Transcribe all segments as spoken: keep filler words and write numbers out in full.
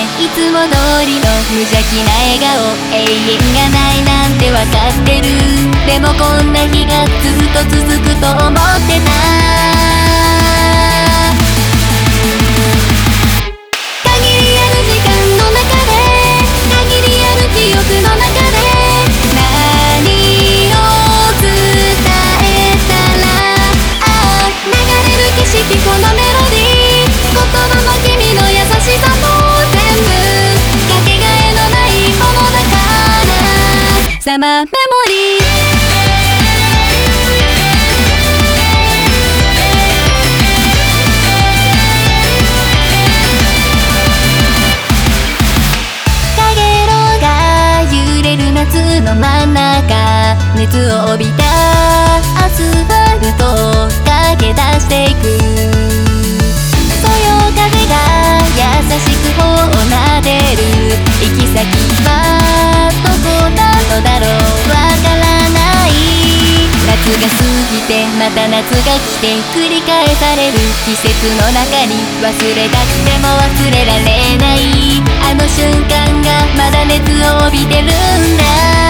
ね。いつも通りの無邪気な笑顔、永遠がないなんてわかってる。でもこんな日がずっと続くと思ってた。限りある時間の中で、限りある記憶の中で、何を伝えたら、ああ流れる景色、このメロディー、言葉も君の優しさも全部かけがえのないものだから、サマーメモリー。夏の真ん中、熱を帯びたアスファルトを駆け出していく。そよ風が優しく頬を撫でる。行き先はどこなのだろう、わからない。夏が過ぎてまた夏が来て、繰り返される季節の中に、忘れたくても忘れられないあの瞬間がまだ熱を帯びてるんだ。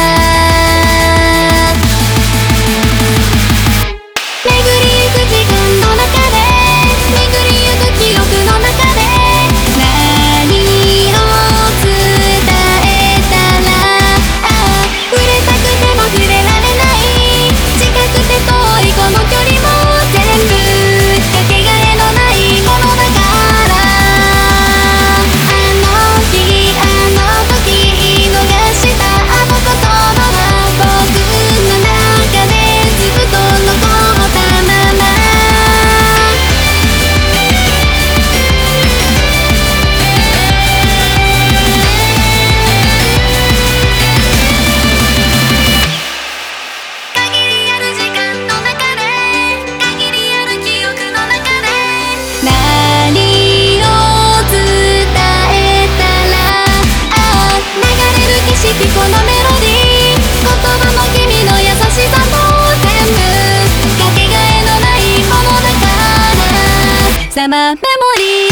巡りゆく時間の中で、巡りゆく記憶の中で、何を伝えたら、ああ触れたくても触れられない、近くて遠いこの距離も全部かけがえのないものだから、あの日あの時言い逃したあの言葉は僕の中でずっと残ったまま。限りある時間の中で、限りある記憶の中で、何を伝えたら、ああ流れる景色、このメロディー、言葉も君の優しさも全部かけがえのないものだから、サマーメモリー。